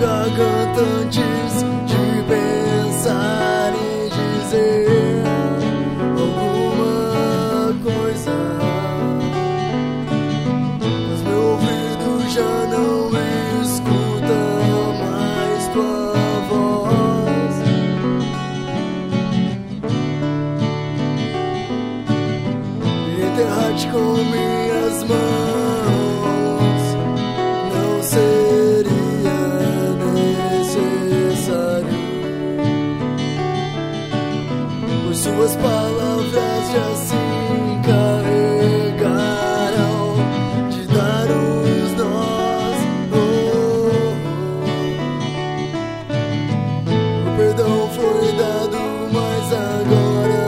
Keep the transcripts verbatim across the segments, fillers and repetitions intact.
garganta antes de pensar em dizer alguma coisa, mas meu ouvido já não escuta mais tua voz. Enterrar-te com minhas mãos não seria necessário, pois suas palavras já se encarregaram de dar os nós. Oh, oh. O perdão foi dado, mas agora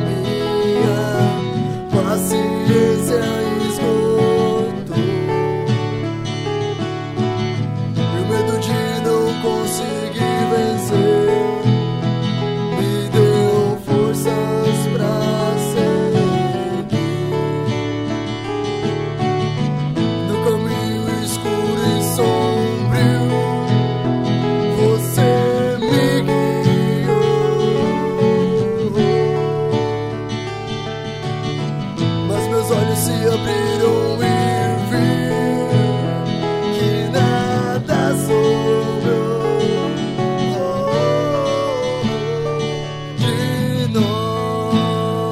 minha paciência esgotou, e o medo de não conseguir vencer me deu forças pra seguir. No caminho escuro e sombrio você me guiou, mas meus olhos se abriram e vi que nada sobrou de nós.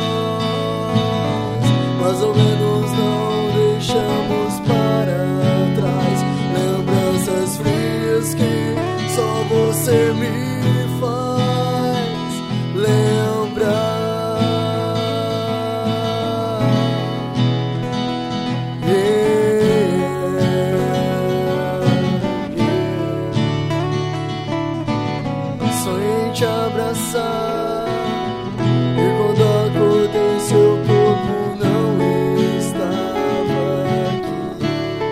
Mais ou menos não deixamos para trás lembranças frias que só você me faz lembrar. Sonhei em te abraçar, e quando acordei seu corpo não estava aqui.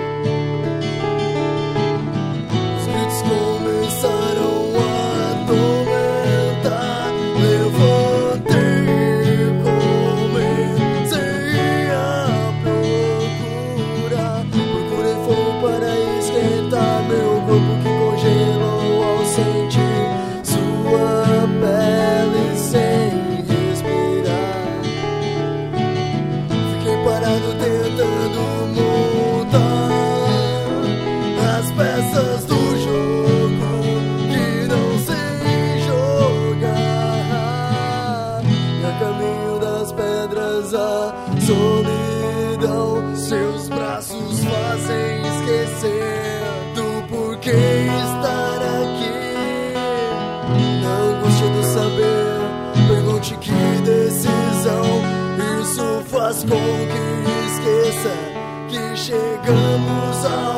Os gritos começaram a atormentar. Levantei e comecei a procurar. Procurei fogo para esquentar meu corpo que congelou ao sentir sua pele sem respirar. Fiquei parado tentando montar as peças do jogo que não sei jogar. E a caminho das pedras a solidão seus braços fazem esquecer do porquê estar aqui. Na angústia do saber, pergunte que decisão isso faz com que esqueça que chegamos ao